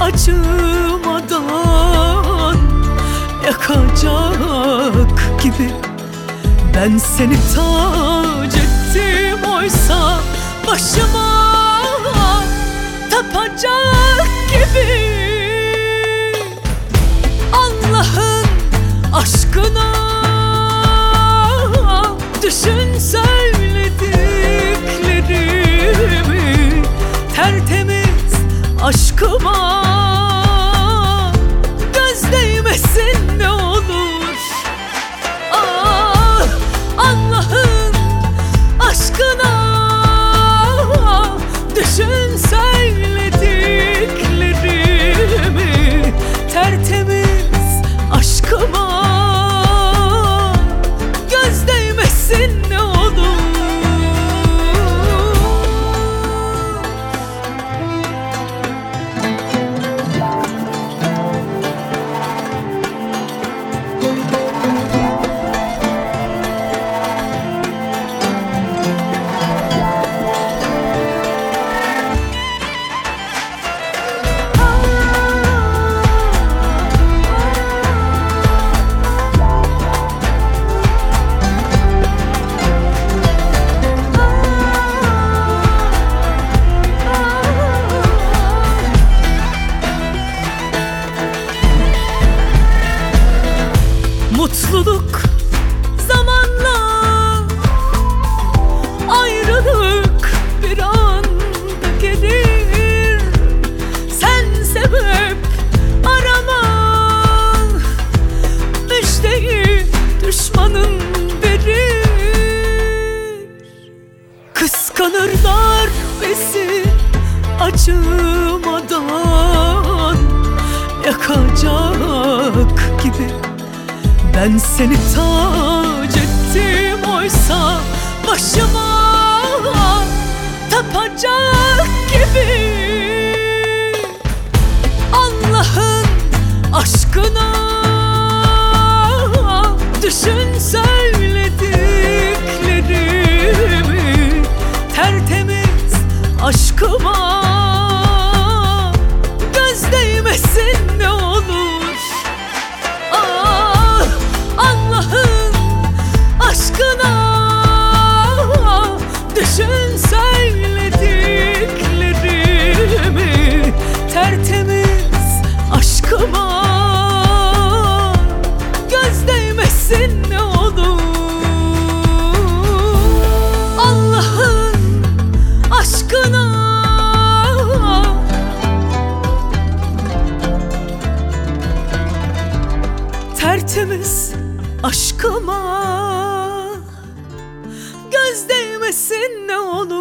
acımadan yakacak gibi. Ben seni tac ettim oysa başıma tapacak gibi. Allah'ın aşkına düşün söylediklerimi, tertemiz aşkıma göz değmesin ne olur. Ah, Allah'ın aşkına düşün söylediklerimi, tertemiz aşkıma göz değmesin ne olur. Mutluluk zamanla, ayrılık bir anda gelir. Sen sebep arama, müjdeyi düşmanın verir. Kıskanırlar bizi acımadan yakacak gibi. Ben seni tac ettim oysa başıma tapacak gibi. Allah'ın aşkına düşün söylediklerimi, tertemiz aşkıma göz değmesin ne olur. Allah'ın aşkına düşün söylediklerimi, tertemiz aşkıma göz değmesin ne olur. Allah'ın aşkına tertemiz aşkıma göz değmesin ne olur.